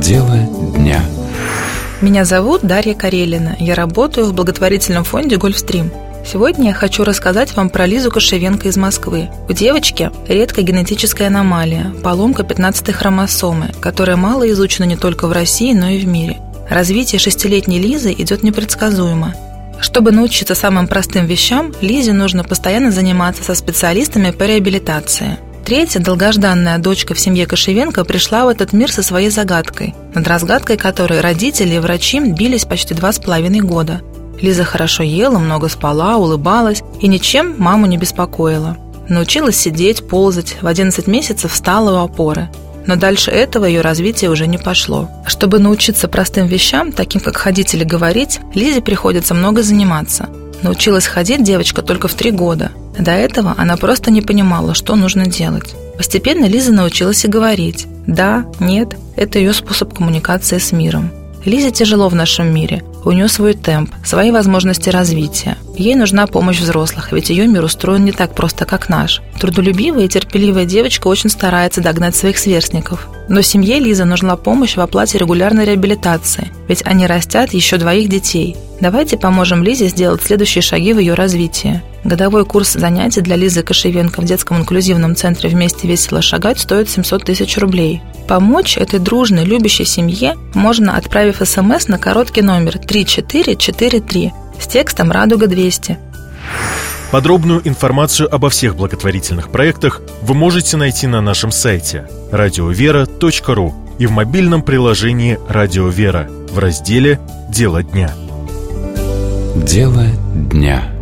Дело дня. Меня зовут Дарья Карелина. Я работаю в благотворительном фонде «Гольфстрим». Сегодня я хочу рассказать вам про Лизу Кошевенко из Москвы. У девочки редкая генетическая аномалия – поломка 15-й хромосомы, которая мало изучена не только в России, но и в мире. Развитие 6-летней Лизы идет непредсказуемо. Чтобы научиться самым простым вещам, Лизе нужно постоянно заниматься со специалистами по реабилитации. Третья долгожданная дочка в семье Кошевенко пришла в этот мир со своей загадкой, над разгадкой которой родители и врачи бились почти 2,5 года. Лиза хорошо ела, много спала, улыбалась и ничем маму не беспокоила. Научилась сидеть, ползать, в 11 месяцев встала у опоры. Но дальше этого ее развитие уже не пошло. Чтобы научиться простым вещам, таким как ходить или говорить, Лизе приходится много заниматься. Научилась ходить девочка только в 3 года. До этого она просто не понимала, что нужно делать. Постепенно Лиза научилась и говорить. Да, нет – это ее способ коммуникации с миром. Лизе тяжело в нашем мире. У нее свой темп, свои возможности развития. Ей нужна помощь взрослых, ведь ее мир устроен не так просто, как наш. Трудолюбивая и терпеливая девочка очень старается догнать своих сверстников. Но семье Лизы нужна помощь в оплате регулярной реабилитации, ведь они растят еще 2 детей. Давайте поможем Лизе сделать следующие шаги в ее развитии. Годовой курс занятий для Лизы Кошевенко в детском инклюзивном центре «Вместе весело шагать» стоит 700 000 рублей. Помочь этой дружной, любящей семье можно, отправив СМС на короткий номер 3443 с текстом «Радуга-200». Подробную информацию обо всех благотворительных проектах вы можете найти на нашем сайте radiovera.ru и в мобильном приложении «Радио Вера» в разделе «Дело дня». Дело дня.